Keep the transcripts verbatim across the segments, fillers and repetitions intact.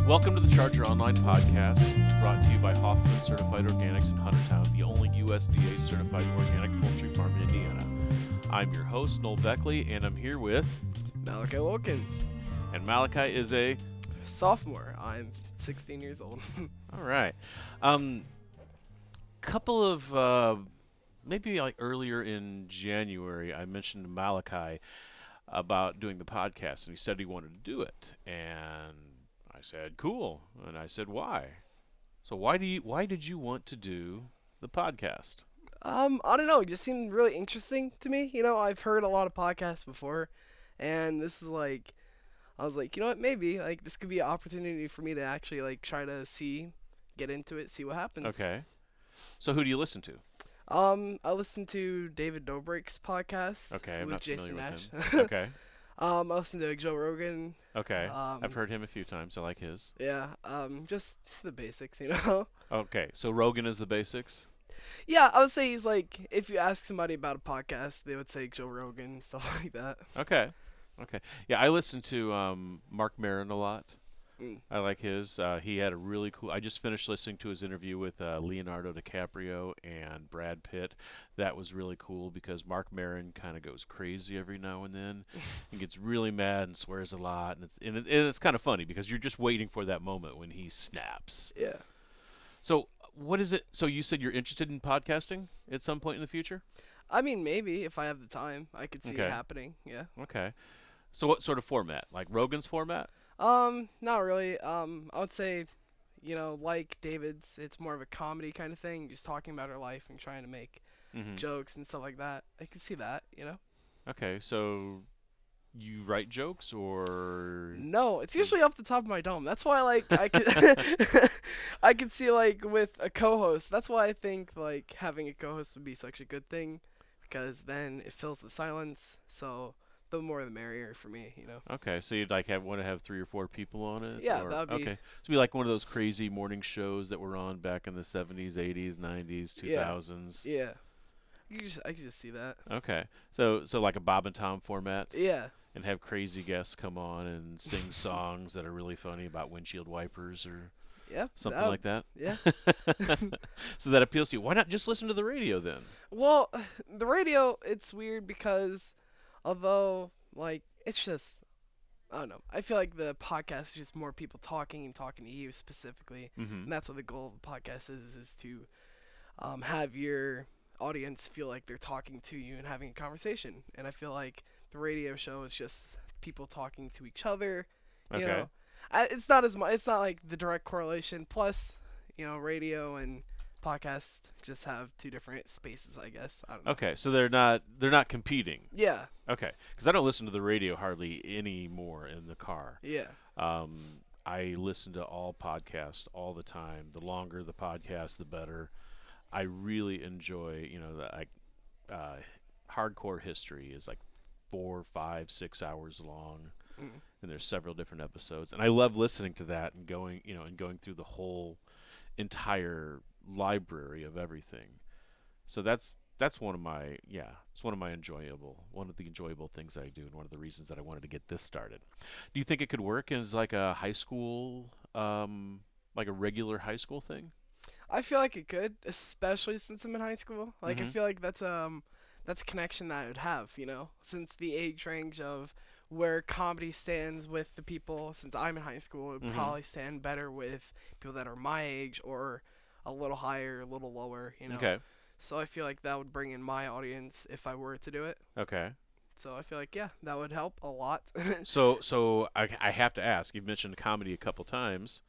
Welcome to the Charger Online Podcast, brought to you by Hoffman Certified Organics in Huntertown, the only U S D A certified organic poultry farm in Indiana. I'm your host, Noel Beckley, and I'm here with Malachi Wilkins. And Malachi is a sophomore. I'm sixteen years old. All right. Um, couple of uh, maybe like earlier in January, I mentioned to Malachi about doing the podcast, and he said he wanted to do it, and I said, cool. And I said, why? So why do you, why did you want to do the podcast? Um, I don't know. It just seemed really interesting to me. You know, I've heard a lot of podcasts before, and this is like, I was like, you know what, maybe, like, this could be an opportunity for me to actually, like, try to see, get into it, see what happens. Okay. So who do you listen to? Um, I listen to David Dobrik's podcast. Okay, I'm with not Jason familiar Nash. with him. Okay. um, I listen to Joe Rogan. Okay. Um, I've heard him a few times. I like his. Yeah, um, just the basics, you know? Okay, so Rogan is the basics? Yeah, I would say he's like, if you ask somebody about a podcast, they would say Joe Rogan, stuff like that. Okay. Okay. Yeah, I listen to um, Mark Maron a lot. Mm. I like his. Uh, he had a really cool. I just finished listening to his interview with uh, Leonardo DiCaprio and Brad Pitt. That was really cool because Mark Maron kind of goes crazy every now and then. He gets really mad and swears a lot, and it's and, it, and it's kind of funny because you're just waiting for that moment when he snaps. Yeah. So what is it? So you said you're interested in podcasting at some point in the future? I mean, maybe if I have the time, I could see Okay. it happening. Yeah. Okay. So what sort of format? Like Rogan's format? Um, not really. Um, I would say, you know, like David's, it's more of a comedy kind of thing, just talking about her life and trying to make Mm-hmm. jokes and stuff like that. I can see that, you know. Okay, so you write jokes or No, it's usually off the top of my dome. That's why, like, I could, I could see, like, with a co-host. That's why I think, like, having a co-host would be such a good thing, because then it fills the silence. So the more the merrier for me, you know. Okay, so you'd like have want to have three or four people on it? Yeah, or, that'd be- okay. So it'd be like one of those crazy morning shows that were on back in the seventies, eighties, nineties, two thousands. Yeah. You just, I could just see that. Okay, so so like a Bob and Tom format, Yeah. and have crazy guests come on and sing songs that are really funny about windshield wipers or Yeah. something that- like that. Yeah. So that appeals to you. Why not just listen to the radio then? Well, the radio, it's weird because although, like, it's just, I don't know. I feel like the podcast is just more people talking and talking to you specifically. Mm-hmm. And that's what the goal of the podcast is, is to um, have your audience feel like they're talking to you and having a conversation. And I feel like the radio show is just people talking to each other. You Okay. know, I, it's not as much, it's not like the direct correlation. Plus, you know, radio and podcast just have two different spaces, I guess. I don't know. Okay, so they're not they're not competing. Yeah, Okay, because I don't listen to the radio hardly anymore in the car. yeah, Um, I listen to all podcasts all the time. The longer the podcast, the better. I really enjoy, you know, the like uh, hardcore history is like four, five, six hours long, Mm. and there's several different episodes, and I love listening to that and going, you know, and going through the whole entire library of everything. So that's that's one of my yeah, it's one of my enjoyable one of the enjoyable things I do, and one of the reasons that I wanted to get this started. Do you think it could work as like a high school, um, like a regular high school thing? I feel like it could, especially since I'm in high school. Like, I Mhm. feel like that's um that's a connection that I would have, you know, since the age range of where comedy stands with the people. Since I'm in high school, it would Mhm. probably stand better with people that are my age or a little higher, a little lower, you know. Okay. So I feel like that would bring in my audience if I were to do it. Okay. So I feel like, yeah, that would help a lot. So so I I have to ask. You've mentioned comedy a couple times.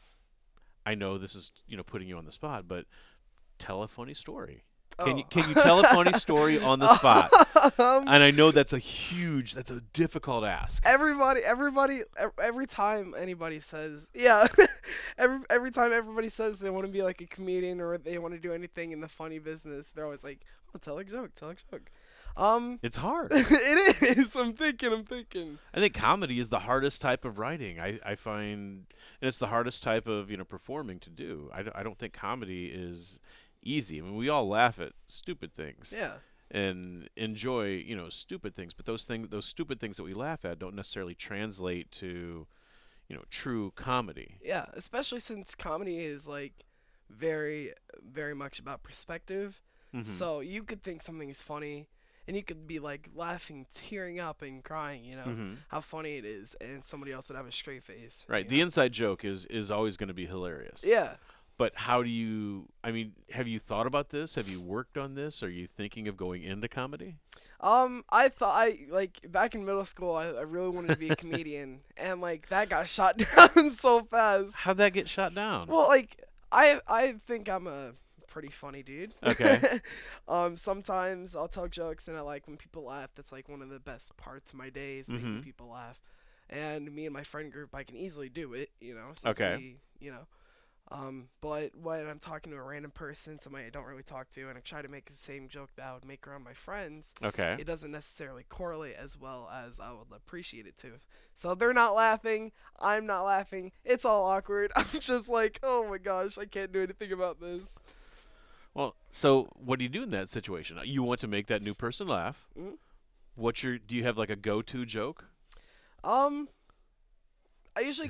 I know this is, you know, putting you on the spot, but tell a funny story. Can you Oh. can you tell a funny story on the spot? um, And I know that's a huge, that's a difficult ask. everybody, everybody, ev- every time anybody says, yeah, every every time everybody says they want to be like a comedian or they want to do anything in the funny business, they're always like, "Oh, tell a joke, tell a joke." Um, It's hard. it is. I'm thinking. I'm thinking. I think comedy is the hardest type of writing. I, I find, and it's the hardest type of, you know, performing to do. I, don't- I don't think comedy is easy. I mean, we all laugh at stupid things. Yeah. And enjoy, you know, stupid things, but those things, those stupid things that we laugh at, don't necessarily translate to, you know, true comedy. Yeah, especially since comedy is like very, very much about perspective. Hmm. So you could think something is funny, and you could be like laughing, tearing up, and crying. You know Hmm. how funny it is, and somebody else would have a straight face. Right. You The know? inside joke is is always going to be hilarious. Yeah. But how do you? I mean, have you thought about this? Have you worked on this? Are you thinking of going into comedy? Um, I thought I like back in middle school, I, I really wanted to be a comedian, and like that got shot down so fast. How'd that get shot down? Well, like I I think I'm a pretty funny dude. Okay. um, sometimes I'll tell jokes, and I like when people laugh. That's like one of the best parts of my day is making Mhm. people laugh. And me and my friend group, I can easily do it. You know, since Okay. we, you know. Um, but when I'm talking to a random person, somebody I don't really talk to, and I try to make the same joke that I would make around my friends, Okay. it doesn't necessarily correlate as well as I would appreciate it to. So they're not laughing, I'm not laughing, it's all awkward. I'm just like, oh my gosh, I can't do anything about this. Well, so what do you do in that situation? You want to make that new person laugh. Mhm. What's your? Do you have like a go-to joke? Um, I usually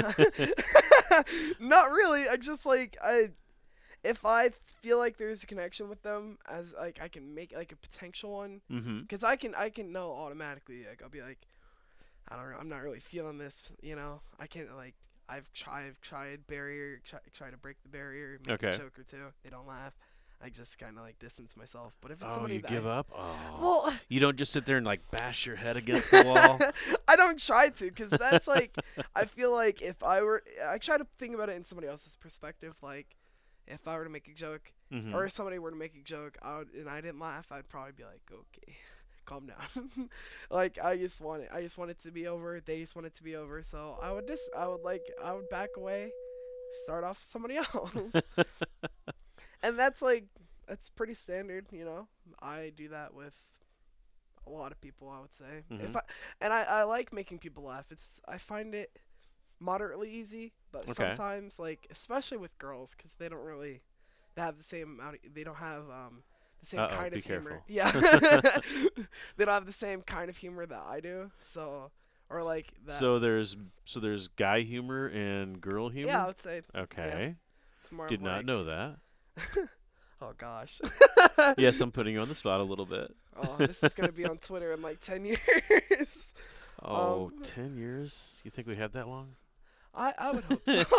not really. I just like I if I feel like there's a connection with them, as like I can make like a potential one, Mm-hmm. because I can I can know automatically. Like I'll be like, I don't know, I'm not really feeling this. You know, I can't like I've tried I've tried barrier try, try to break the barrier, make a Okay. joke or two. They don't laugh. I just kind of like distance myself. But if it's Oh, somebody you that give I, up? Oh. well, You don't just sit there and like bash your head against the wall. I don't try to, because that's like I feel like if I were I try to think about it in somebody else's perspective. Like if I were to make a joke, Mm-hmm. or if somebody were to make a joke, I would, and I didn't laugh, I'd probably be like, okay, calm down. Like I just want it, I just want it to be over. They just want it to be over. So I would just, I would like, I would back away, start off with somebody else, and that's like, that's pretty standard, you know. I do that with a lot of people, I would say. Mhm. If I and I, I like making people laugh. It's I find it moderately easy, but Okay. sometimes like especially with girls, because they don't really they have the same amount. Of, they don't have um the same Uh-oh, kind be of humor. careful. Yeah, they don't have the same kind of humor that I do. So or like that. So there's so there's guy humor and girl humor. Yeah, I would say Okay. it's more. Did of not like, know that. Oh gosh. Yes, I'm putting you on the spot a little bit. Oh, this is gonna be on Twitter in like ten years. Oh, Um, ten years? You think we have that long? I I would hope so.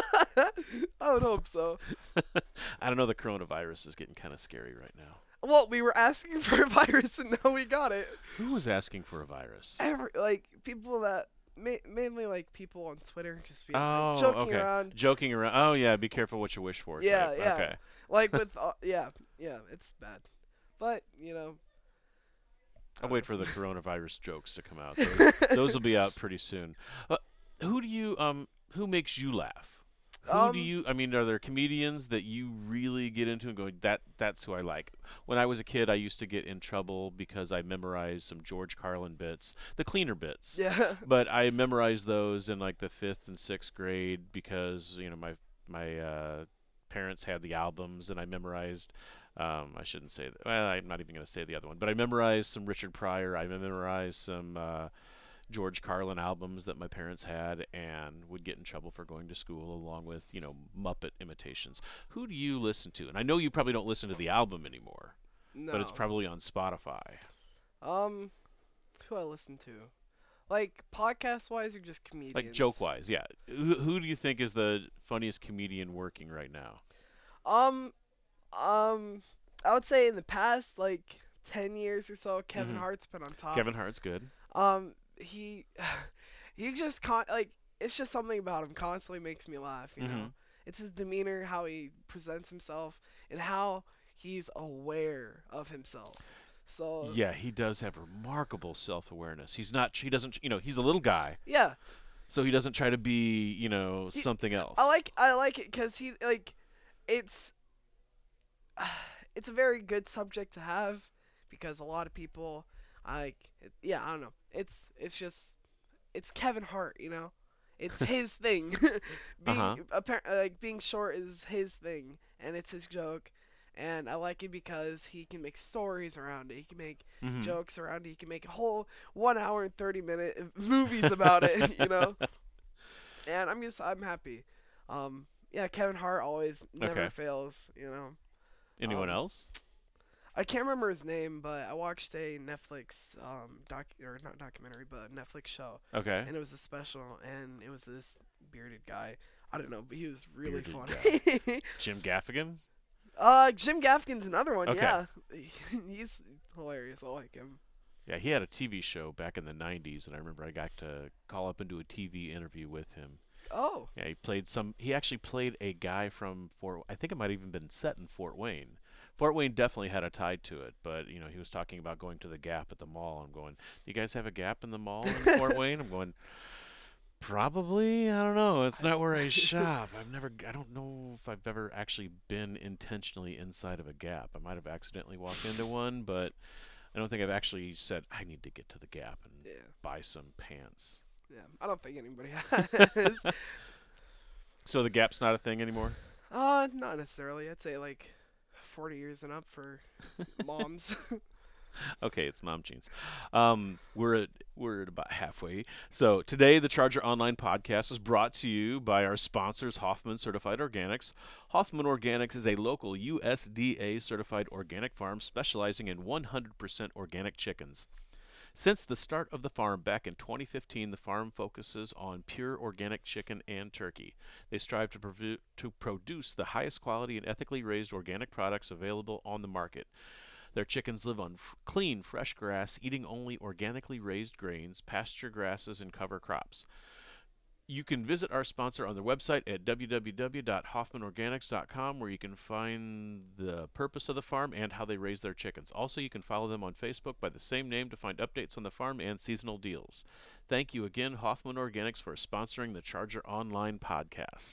I would hope so. I don't know. The coronavirus is getting kind of scary right now. Well, we were asking for a virus and now we got it. Who was asking for a virus? Every like people that ma- mainly like people on Twitter just being Oh, like, joking okay. around. Joking around. Oh, yeah. Be careful what you wish for. Yeah, type. yeah. Okay. Like with uh, yeah, yeah, it's bad. But, you know, I'll wait for the coronavirus jokes to come out. Those, those will be out pretty soon. Uh, who do you um who makes you laugh? Who Um, do you? I mean, are there comedians that you really get into and go, that that's who I like? When I was a kid, I used to get in trouble because I memorized some George Carlin bits, the cleaner bits. yeah. But I memorized those in like the fifth and sixth grade because you know my my uh, parents had the albums, and I memorized. Um, I shouldn't say that. Well, I'm not even going to say the other one, but I memorized some Richard Pryor. I memorized some uh, George Carlin albums that my parents had, and would get in trouble for going to school along with you know Muppet imitations. Who do you listen to? And I know you probably don't listen to the album anymore, No. but it's probably on Spotify. um who I listen to. Like podcast wise or just comedians? Like joke wise, yeah. Who, who do you think is the funniest comedian working right now? Um um I would say in the past like ten years or so, Kevin Mhm. Hart's been on top. Kevin Hart's good. Um, he, he just con like it's just something about him constantly makes me laugh. You know, Mhm. it's his demeanor, how he presents himself, and how he's aware of himself. So Yeah, he does have remarkable self-awareness. He's not. He doesn't. You know, he's a little guy, yeah, so he doesn't try to be. You know, He- something else. I like I like it because he like, it's, it's a very good subject to have because a lot of people, like, it, yeah, I don't know. It's it's just, it's Kevin Hart, you know. It's his thing. being Uh-huh. appar- like being short is his thing, and it's his joke. And I like it because he can make stories around it. He can make Mhm. jokes around it. He can make a whole one hour and thirty minute movies about it. You know. and I'm just I'm happy. Um, yeah, Kevin Hart always never Okay. fails. You know. Anyone Um, else? I can't remember his name, but I watched a Netflix um doc or not documentary, but a Netflix show, Okay. and it was a special, and it was this bearded guy. I don't know, but he was really Bearded funny. Jim Gaffigan? uh, Jim Gaffigan's another one. Okay. Yeah, he's hilarious. I like him. Yeah, he had a T V show back in the nineties, and I remember I got to call up and do a T V interview with him. Oh, Yeah, he played some. He actually played a guy from Fort. I think it might have even been set in Fort Wayne. Fort Wayne definitely had a tie to it, but you know he was talking about going to the Gap at the mall. I'm going, do you guys have a Gap in the mall in Fort Wayne? I'm going, probably. I don't know. It's not where I shop. I've never. I don't know if I've ever actually been intentionally inside of a Gap. I might have accidentally walked into one, but I don't think I've actually said I need to get to the Gap and yeah, buy some pants. yeah. I don't think anybody has. So the Gap's not a thing anymore. uh, not necessarily. I'd say like forty years and up for moms. Okay, it's mom jeans. Um, we're at we're at about halfway. So today, the Charger Online podcast is brought to you by our sponsors, Hoffman Certified Organics. Hoffman Organics is a local U S D A certified organic farm specializing in one hundred percent organic chickens. Since the start of the farm back in twenty fifteen, the farm focuses on pure organic chicken and turkey. They strive to, provu- to produce the highest quality and ethically raised organic products available on the market. Their chickens live on f- clean, fresh grass, eating only organically raised grains, pasture grasses, and cover crops. You can visit our sponsor on their website at w w w dot hoffman organics dot com, where you can find the purpose of the farm and how they raise their chickens. Also, you can follow them on Facebook by the same name to find updates on the farm and seasonal deals. Thank you again, Hoffman Organics, for sponsoring the Charger Online podcast.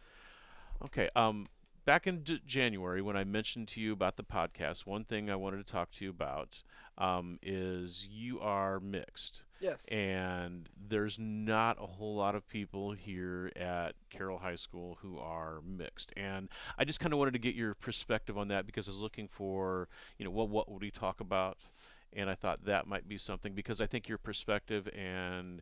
Okay, um, back in D- January when I mentioned to you about the podcast, one thing I wanted to talk to you about um, is you are mixed. Yes. And there's not a whole lot of people here at Carroll High School who are mixed. And I just kind of wanted to get your perspective on that because I was looking for, you know, what what would we talk about? And I thought that might be something because I think your perspective and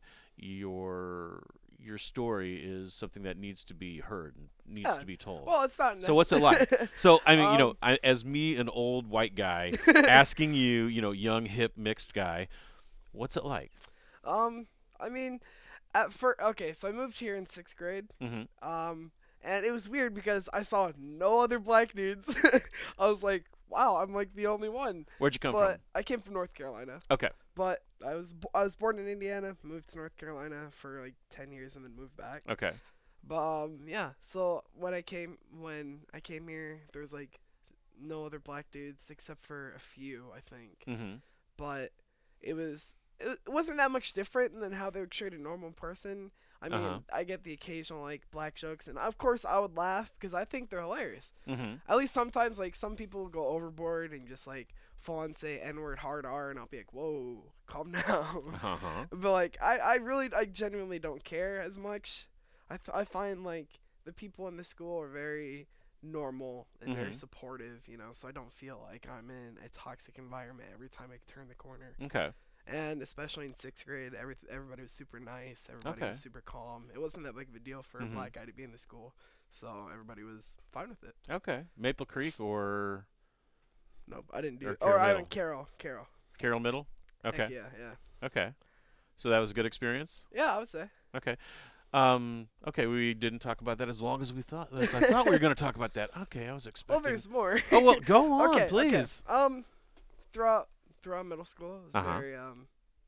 your your story is something that needs to be heard and needs Yeah. to be told. Well, it's not. So what's it like? So I mean, you know, Um, I, as me, an old white guy, asking you, you know, young hip mixed guy, what's it like? Um, I mean, at first, okay, so I moved here in sixth grade. Mm-hmm. Um, and it was weird because I saw no other black dudes. I was like, wow, I'm like the only one. Where'd you come But from? I came from North Carolina. Okay. But I was bo- I was born in Indiana, moved to North Carolina for like ten years, and then moved back. Okay. But um, yeah. So when I came when I came here, there was like no other black dudes except for a few, I think. Mm-hmm. But it was it wasn't that much different than how they would treat a normal person. I mean, Uh-huh. I get the occasional like black jokes, and of course I would laugh because I think they're hilarious. Mm-hmm. At least sometimes, like some people go overboard and just like full on say N word hard R, and I'll be like, whoa, calm down. Uh-huh. But like I, I really, I genuinely don't care as much. I, th- I find like the people in the school are very normal and very Mhm. supportive, you know, so I don't feel like I'm in a toxic environment every time I turn the corner. Okay. And especially in sixth grade, every everybody was super nice. Everybody Okay. was super calm. It wasn't that big of a deal for Mhm. a black guy to be in the school, so everybody was fine with it. Okay. Maple Creek or Nope, I didn't do Or it. Or Carroll I Middle. went Carroll, Carroll. Carroll Middle? Heck Okay. yeah, yeah, Okay. So that was a good experience? yeah. I would say. Okay. Um, okay, we didn't talk about that as long as we thought. As I thought we were going to talk about that. Okay, I was Well, expecting. there's more. Oh well, go on, okay, please. Okay. Um, throughout throughout middle school, it was Uh-huh. very um,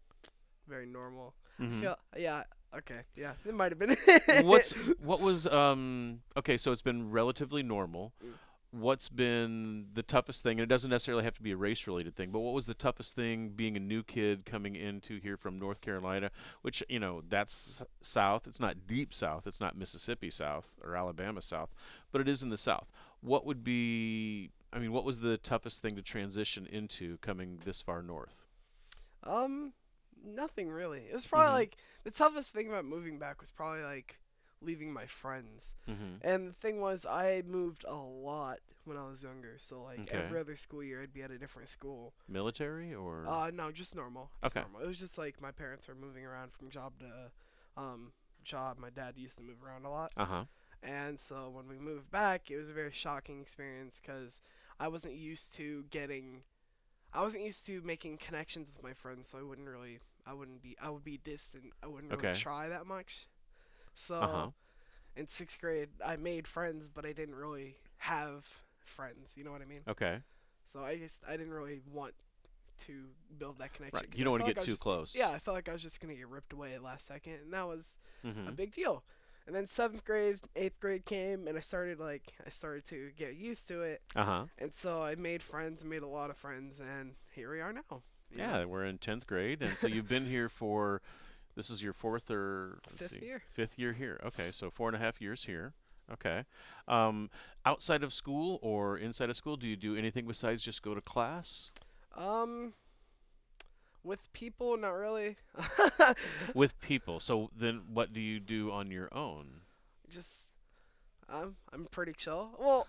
very normal. Mhm. Feel, yeah. Okay. Yeah. It might have been. What's what was um okay, so it's been relatively normal. Mm. What's been the toughest thing? And it doesn't necessarily have to be a race related thing, but what was the toughest thing being a new kid coming into here from North Carolina, which, you know, that's south. It's not deep south. It's not Mississippi South or Alabama South, but it is in the south. What would be I mean, what was the toughest thing to transition into coming this far north? Um, nothing really. It was probably Mhm. like the toughest thing about moving back was probably like leaving my friends. Mhm. And the thing was, I moved a lot when I was younger. So like Okay. every other school year, I'd be at a different school. Military or Uh, no, just normal. Just Okay. normal. It was just like my parents were moving around from job to, um, job, my dad used to move around a lot. Uh huh. And so when we moved back, it was a very shocking experience because I wasn't used to getting, I wasn't used to making connections with my friends. So I wouldn't really, I wouldn't be, I would be distant. I wouldn't really Okay. try that much. Uh huh. So in sixth grade, I made friends, but I didn't really have friends. You know what I mean? Okay. So I just, I didn't really want to build that connection. Right. 'cause You I don't want felt to like get I was too just- close. Yeah, I felt like I was just gonna get ripped away at last second, and that was a Mm-hmm. big deal. And then seventh grade, eighth grade came, and I started like I started to get used to it, Uh huh. and so I made friends, made a lot of friends, and here we are now. you Yeah, know? we're in tenth grade, and so you've been here for. This is your fourth or let's Fifth see, year. fifth year here. Okay, so four and a half years here. Okay. Um, outside of school or inside of school, do you do anything besides just go to class? Um, with people, not really. With people. So then, what do you do on your own? Just I'm I'm pretty chill. Well,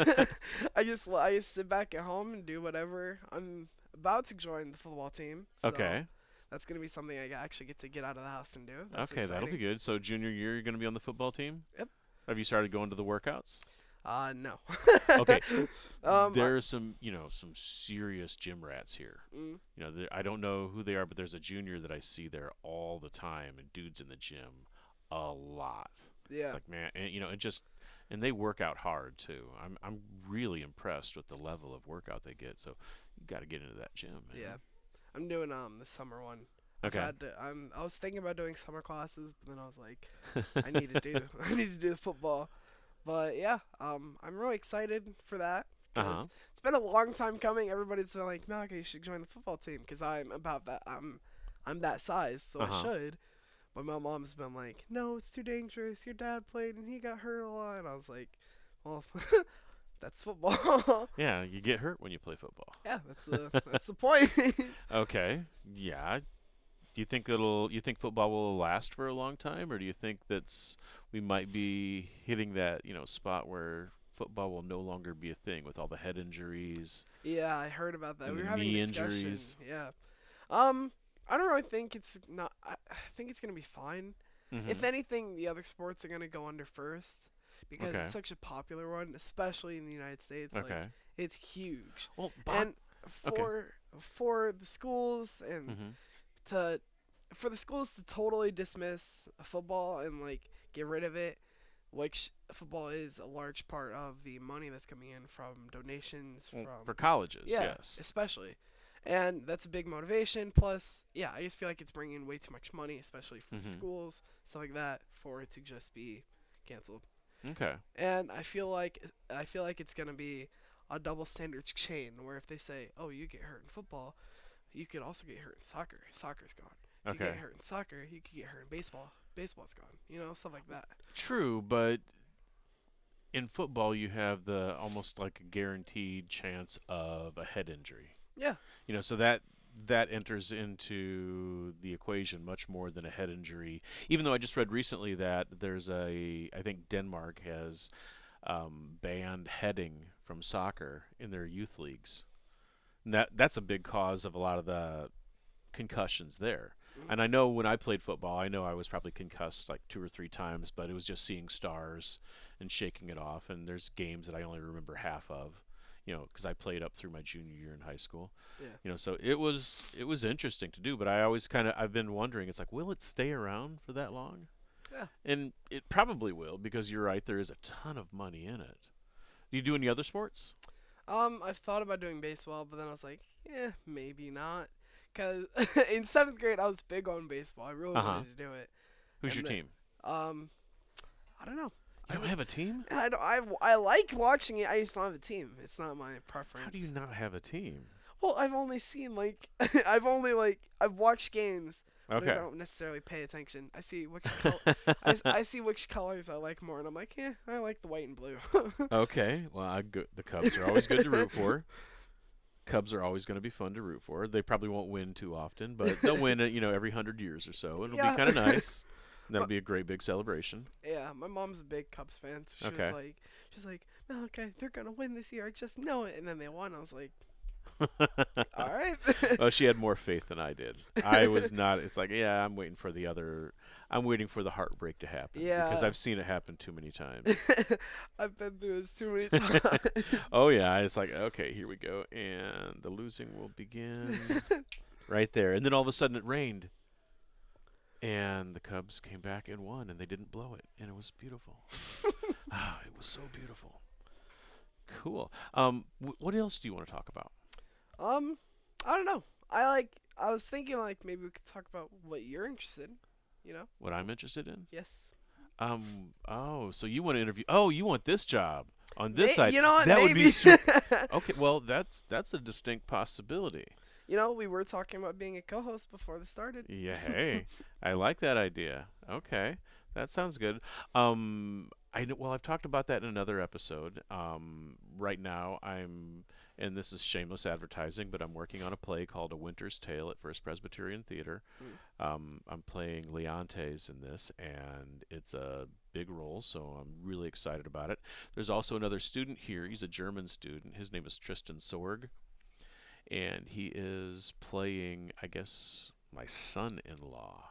I just I just sit back at home and do whatever. I'm about to join the football team. So Okay. That's gonna be something I actually get to get out of the house and do. That's Okay, that'll be exciting. good. So junior year, you're going to be on the football team. Yep. Have you started going to the workouts? Uh, no. Okay. um, I- There are some, you know, some serious gym rats here. mm, You know, there- I don't know who they are, but there's a junior that I see there all the time, and dudes in the gym a lot. yeah. It's like, man, and you know, and just and they work out hard too. I'm I'm really impressed with the level of workout they get. So you got to get into that gym, man. Yeah. I'm doing um the summer one. I've Okay. had to, I'm I was thinking about doing summer classes, but then I was like, I need to do I need to do the football. But yeah, um, I'm really excited for that. 'Cause Uh-huh. It's been a long time coming. Everybody's been like, Malika, you should join the football team because I'm about that. I'm I'm that size, so Uh-huh. I should. But my mom's been like, no, it's too dangerous. Your dad played and he got hurt a lot. And I was like, well, that's football. Yeah, you get hurt when you play football. Yeah, that's the that's the point. Okay. Yeah. Do you think it'll you think football will last for a long time, or do you think that's we might be hitting that, you know, spot where football will no longer be a thing with all the head injuries? Yeah, I heard about that. And We were the having knee a discussion. injuries. Yeah. Um, I don't really think it's not. I, I think it's gonna be fine. Mhm. If anything, the other sports are gonna go under first because Okay. it's such a popular one, especially in the United States. Like, Okay. it's huge. Well, Bob, And okay. for for the schools and mhm. to for the schools to totally dismiss football and like get rid of it, which football is a large part of the money that's coming in from donations Well, from for colleges, yeah, yes. especially. And that's a big motivation. Plus, yeah, I just feel like it's bringing in way too much money, especially for the Mhm. schools, stuff like that, for it to just be canceled. Okay. And I feel like I feel like it's gonna be a double standards chain where if they say, "Oh, you get hurt in football, you could also get hurt in soccer. Soccer's gone. If you Okay. get hurt in soccer, you could get hurt in baseball. Baseball's gone. You know, stuff like that." True, but in football you have the almost like a guaranteed chance of a head injury. Yeah. You know, so that that enters into the equation much more than a head injury. Even though I just read recently that there's a, I think Denmark has um, banned heading from soccer in their youth leagues. And that that's a big cause of a lot of the concussions there. Mhm. And I know when I played football, I know I was probably concussed like two or three times, but it was just seeing stars and shaking it off. And there's games that I only remember half of, you know, because I played up through my junior year in high school. Yeah. You know, so it was it was interesting to do, but I always kind of I've been wondering, it's like, will it stay around for that long? Yeah. And it probably will, because you're right, there is a ton of money in it. Do you do any other sports? Um, I've thought about doing baseball, but then I was like, yeah, maybe not. Cause in seventh grade I was big on baseball. I really Uh-huh. wanted to do it. Who's And your the- team? Um, I don't know. You don't I- have a team? I don't. I, I like watching it. I just don't have a team. It's not my preference. How do you not have a team? Well, I've only seen like I've only like I've watched games, but I Okay. don't necessarily pay attention. I see which col- I, s- I see which colors I like more, and I'm like, yeah, I like the white and blue. Okay. Well, I go- the Cubs are always good to root for. Cubs are always going to be fun to root for. They probably won't win too often, but they'll win it, you know, every hundred years or so. It'll Yeah. be kind of nice. And that'll be a great big celebration. Yeah, my mom's a big Cubs fan. So she Okay. was like, she's like, no, okay, they're gonna win this year. I just know it. And then they won. I was like, All right. Well, she had more faith than I did. I was not. It's like, yeah, I'm waiting for the other. I'm waiting for the heartbreak to happen because Yeah. I've seen it happen too many times. I've been through this too many times. Oh yeah, it's like, okay, here we go, and the losing will begin right there. And then all of a sudden it rained, and the Cubs came back and won, and they didn't blow it, and it was beautiful. Ah, it was so beautiful. Cool. Um, wh- what else do you want to talk about? um, I don't know. I like. I was thinking like maybe we could talk about what you're interested in. You know? What I'm interested in? Yes. Um. Oh, so you want to interview? Oh, you want this job on this May- side? you know what? That would be Maybe. super. Okay. Well, that's that's a distinct possibility. You know, we were talking about being a co-host before this started. Yeah. Hey, I like that idea. Okay, that sounds good. Um. I know. Well, I've talked about that in another episode. Um. Right now, I'm, and this is shameless advertising, but I'm working on a play called A Winter's Tale at First Presbyterian Theater. Mm. Um, I'm playing Leontes in this, and it's a big role, so I'm really excited about it. There's also another student here. He's a German student. His name is Tristan Sorg, and he is playing, I guess, my son-in-law,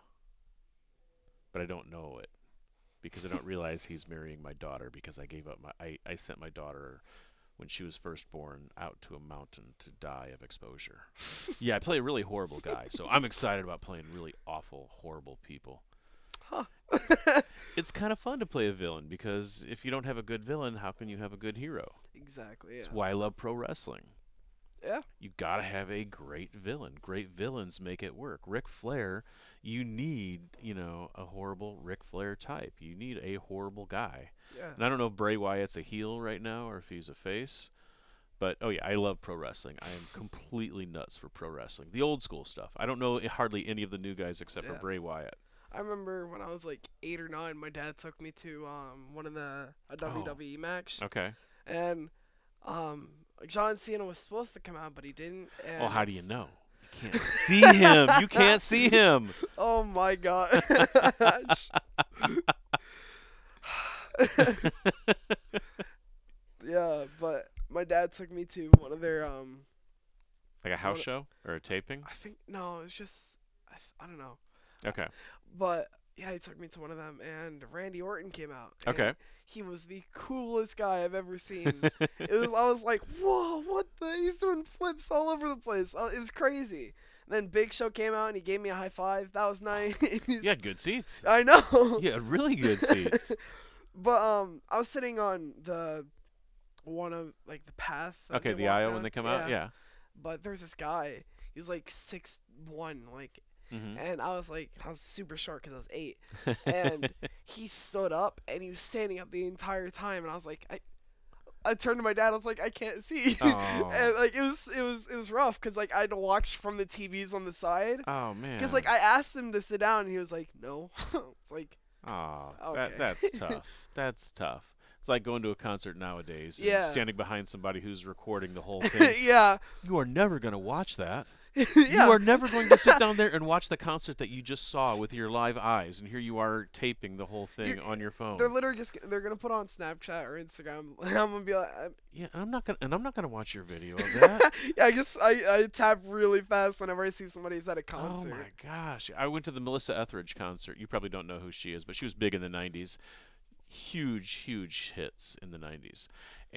but I don't know it because I don't realize he's marrying my daughter because I gave up my I, I sent my daughter when she was first born out to a mountain to die of exposure. Yeah, I play a really horrible guy, so I'm excited about playing really awful, horrible people. Huh. It's kind of fun to play a villain because if you don't have a good villain, how can you have a good hero? Exactly. Yeah. That's why I love pro wrestling. Yeah. You gotta have a great villain. Great villains make it work. Ric Flair, you need, you know, a horrible Ric Flair type. You need a horrible guy. Yeah. And I don't know if Bray Wyatt's a heel right now or if he's a face. But oh yeah, I love pro wrestling. I am completely nuts for pro wrestling. The old school stuff. I don't know hardly any of the new guys except Yeah. for Bray Wyatt. I remember when I was like eight or nine, my dad took me to um one of the a W W E match, Okay. and um John Cena was supposed to come out, but he didn't. And Oh, how do you it's- know? You can't see him. You can't see him. Oh my gosh. Yeah, but my dad took me to one of their um. Like a house What- show or a taping? I think no, it was just I, f- I don't know, Okay. but yeah, he took me to one of them, and Randy Orton came out. and Okay. He was the coolest guy I've ever seen. It was I was like, whoa, what the? He's doing flips all over the place. Uh, It was crazy. Then Big Show came out and he gave me a high five. That was nice. You had good seats. I know. You had really good seats. But um, I was sitting on the one of like the path. that Okay, they the walk aisle down. when they come out? Yeah. But there's this guy. He's like six one, like, Mm-hmm. and I was like, I was super short because I was eight. And he stood up and he was standing up the entire time, and I was like, I, I turned to my dad. I was like, I can't see, Oh. and like it was, it was, it was rough because like I had to watch from the T Vs on the side. Oh man. Because like I asked him to sit down, and he was like, no. It's like, Oh, Okay. that that's tough. That's tough. It's like going to a concert nowadays and Yeah. standing behind somebody who's recording the whole thing. yeah, You are never going to watch that. yeah. You are never going to sit down there and watch the concert that you just saw with your live eyes, and here you are taping the whole thing You're- on your phone. They're literally just they're gonna put on Snapchat or Instagram. And I'm gonna be like, I- Yeah, and I'm not gonna and I'm not gonna watch your video of that. yeah, I just I, I tap really fast whenever I see somebody's at a Oh concert. my gosh! I went to the Melissa Etheridge concert. You probably don't know who she is, but she was big in the nineties. Huge, huge hits in the nineties,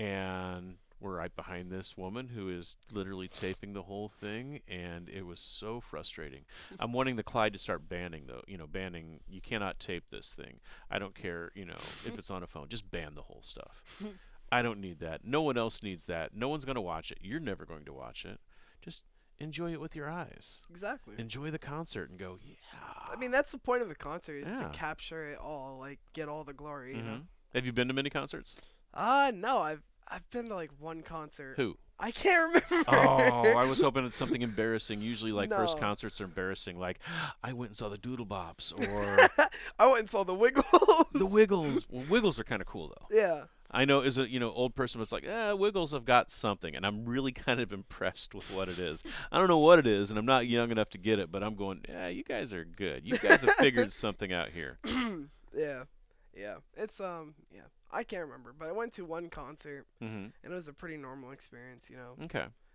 and we're right behind this woman who is literally taping the whole thing, and it was so frustrating. I'm wanting the Clyde to start banning though. You know, banning. You cannot tape this thing. I don't care. You know, if it's on a phone, just ban the whole stuff. I don't need that. No one else needs that. No one's gonna watch it. You're never going to watch it. Just enjoy it with your eyes. Exactly. Enjoy the concert and go, yeah. I mean, that's the point of a concert is Yeah. to capture it all, like get all the glory. You know. Mhm. Have you been to many concerts? Uh no, I've I've been to like one concert. Who? I can't remember. Oh, I was hoping it's something embarrassing. Usually, like first No. concerts are embarrassing. Like, I went and saw the Doodle Bops or I went and saw the Wiggles. the Wiggles. Well, Wiggles are kind of cool though. Yeah. I know as a you know old person was like, eh, Wiggles have got something, and I'm really kind of impressed with what it is. I don't know what it is, and I'm not young enough to get it, but I'm going, yeah, you guys are good. You guys have figured something out here. Yeah. Yeah. It's um yeah. I can't remember, but I went to one concert hmm and it was a pretty normal experience, you know. Okay.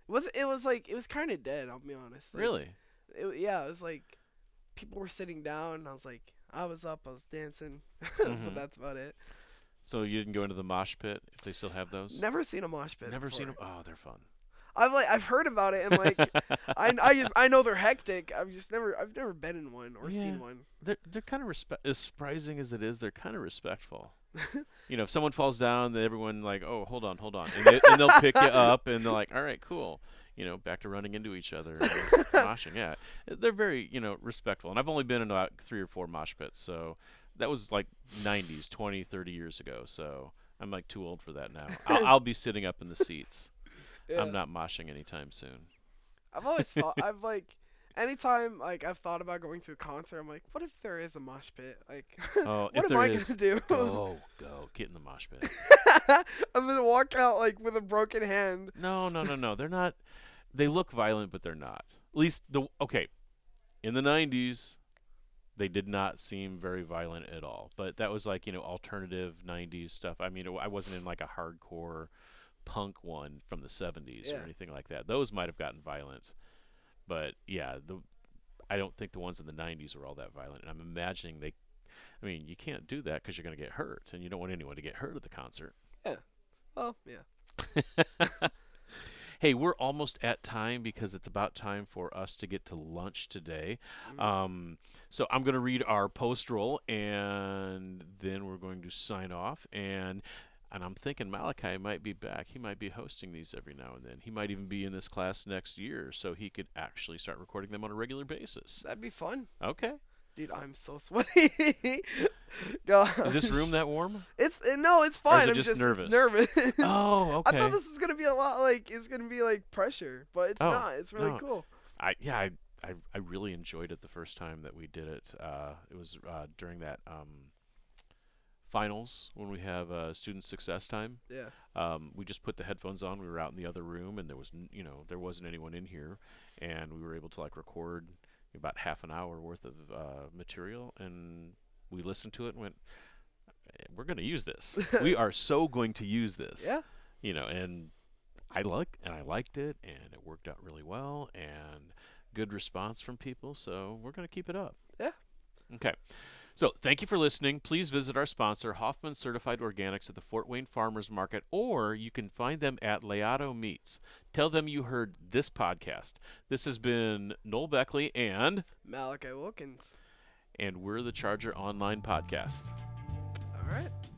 It was it was like it was kind of dead. I'll be honest. Like, Really? It, yeah, it was like people were sitting down. And I was like, I was up, I was dancing, Mm-hmm. but that's about it. So you didn't go into the mosh pit if they still have those? Never seen a mosh pit. Never before. seen them. Oh, they're fun. I've like I've heard about it and like I, I just I know they're hectic. I've just never I've never been in one or Yeah. seen one. They're they're kind of respect. As surprising as it is, they're kind of respectful. You know, if someone falls down, then everyone like, oh, hold on, hold on, and, they, and they'll pick you up, and they're like, all right, cool. You know, back to running into each other, and moshing. Yeah, they're very you know respectful. And I've only been in about three or four mosh pits, so that was like nineties, twenty, thirty years ago. So I'm like too old for that now. I'll, I'll be sitting up in the seats. Yeah. I'm not moshing anytime soon. I've always thought I've like anytime like I've thought about going to a concert, I'm like, what if there is a mosh pit? Like, Oh, what if am there I is, gonna do? go, go, get in the mosh pit. I'm gonna walk out like with a broken hand. No, no, no, no. They're not. They look violent, but they're not. At least the okay. In the nineties, they did not seem very violent at all. But that was like you know alternative nineties stuff. I mean, it, I wasn't in like a hardcore punk one from the seventies Yeah. or anything like that. Those might have gotten violent, but yeah, the I don't think the ones in the nineties were all that violent. And I'm imagining they. I mean, you can't do that because you're going to get hurt, and you don't want anyone to get hurt at the concert. Oh yeah. Hey, we're almost at time because it's about time for us to get to lunch today. Mm. Um, so I'm going to read our post roll, and then we're going to sign off. And and I'm thinking Malachi might be back. He might be hosting these every now and then. He might even be in this class next year, so he could actually start recording them on a regular basis. That'd be fun. Okay. Dude, I'm so sweaty. Gosh. Is this room that warm? It's uh, no, it's Or is fine. it I'm just just nervous? it's nervous. Oh, I okay. thought this was gonna be a lot like it's gonna be like pressure, but it's Oh, not. It's really no. cool. I yeah, I, I I really enjoyed it the first time that we did it. Uh, it was uh, during that um, finals when we have uh, student success time. Yeah. Um, we just put the headphones on. We were out in the other room, and there was n- you know there wasn't anyone in here, and we were able to like record about half an hour worth of uh, material, and we listened to it and went, "Eh, we're going to use this. We are so going to use this. Yeah. You know, and I like and I liked it, and it worked out really well, and good response from people. So we're going to keep it up. Yeah. Okay. So thank you for listening. Please visit our sponsor, Hoffman Certified Organics, at the Fort Wayne Farmers Market, or you can find them at Leato Meats. Tell them you heard this podcast. This has been Noel Beckley and Malachi Wilkins. and we're the Charger Online Podcast. All right.